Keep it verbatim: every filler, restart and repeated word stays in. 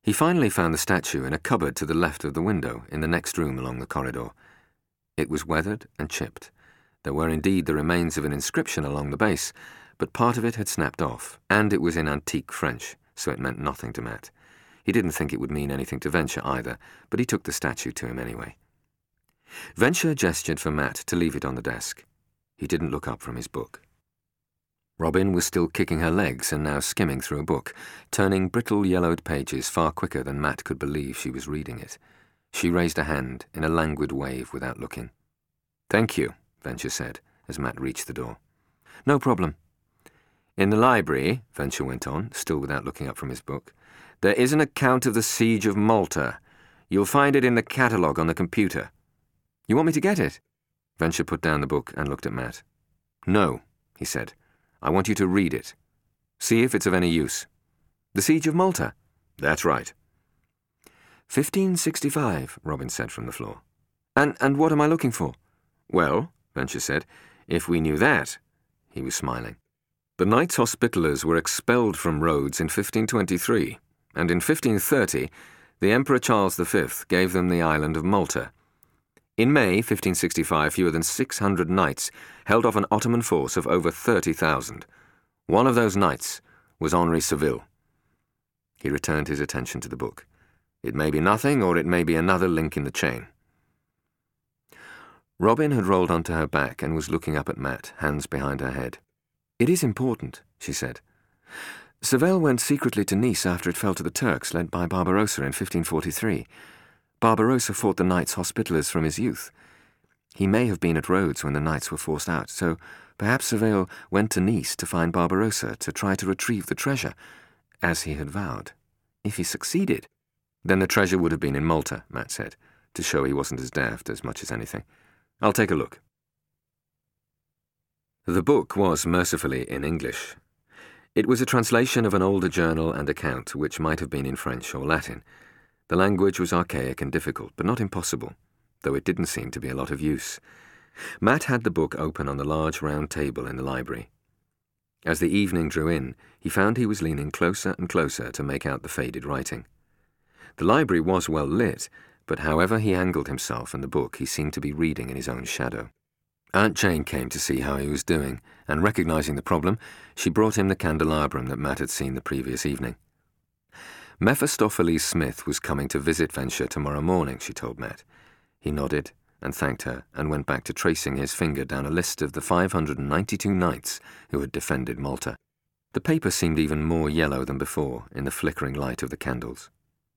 He finally found the statue in a cupboard to the left of the window in the next room along the corridor. It was weathered and chipped. There were indeed the remains of an inscription along the base, but part of it had snapped off, and it was in antique French, so it meant nothing to Matt. He didn't think it would mean anything to Venture either, but he took the statue to him anyway. Venture gestured for Matt to leave it on the desk. He didn't look up from his book. Robin was still kicking her legs and now skimming through a book, turning brittle yellowed pages far quicker than Matt could believe she was reading it. She raised a hand in a languid wave without looking. "Thank you," Venture said, as Matt reached the door. "No problem." "In the library," Venture went on, still without looking up from his book, "there is an account of the Siege of Malta. You'll find it in the catalogue on the computer." "You want me to get it?" Venture put down the book and looked at Matt. "No," he said. "I want you to read it. See if it's of any use." "The Siege of Malta?" "That's right." fifteen sixty-five, Robin said from the floor. And and what am I looking for?" "Well," Venture said, "if we knew that." He was smiling. "The Knights Hospitallers were expelled from Rhodes in fifteen twenty-three, and in fifteen thirty, the Emperor Charles the Fifth gave them the island of Malta. In May fifteen sixty-five, fewer than six hundred knights held off an Ottoman force of over thirty thousand. One of those knights was Henri Saville." He returned his attention to the book. "It may be nothing, or it may be another link in the chain." Robin had rolled onto her back and was looking up at Matt, hands behind her head. "It is important," she said. "Saville went secretly to Nice after it fell to the Turks, led by Barbarossa in fifteen forty-three. Barbarossa fought the Knights Hospitallers from his youth. He may have been at Rhodes when the Knights were forced out, so perhaps Saville went to Nice to find Barbarossa to try to retrieve the treasure, as he had vowed. If he succeeded, then the treasure would have been in Malta," Matt said, to show he wasn't as daft as much as anything. "I'll take a look." The book was mercifully in English. It was a translation of an older journal and account which might have been in French or Latin. The language was archaic and difficult, but not impossible, though it didn't seem to be a lot of use. Matt had the book open on the large round table in the library. As the evening drew in, he found he was leaning closer and closer to make out the faded writing. The library was well lit, but however he angled himself and the book, he seemed to be reading in his own shadow. Aunt Jane came to see how he was doing, and recognizing the problem, she brought him the candelabrum that Matt had seen the previous evening. Mephistopheles Smith was coming to visit Venture tomorrow morning, she told Matt. He nodded and thanked her and went back to tracing his finger down a list of the five hundred ninety-two knights who had defended Malta. The paper seemed even more yellow than before in the flickering light of the candles.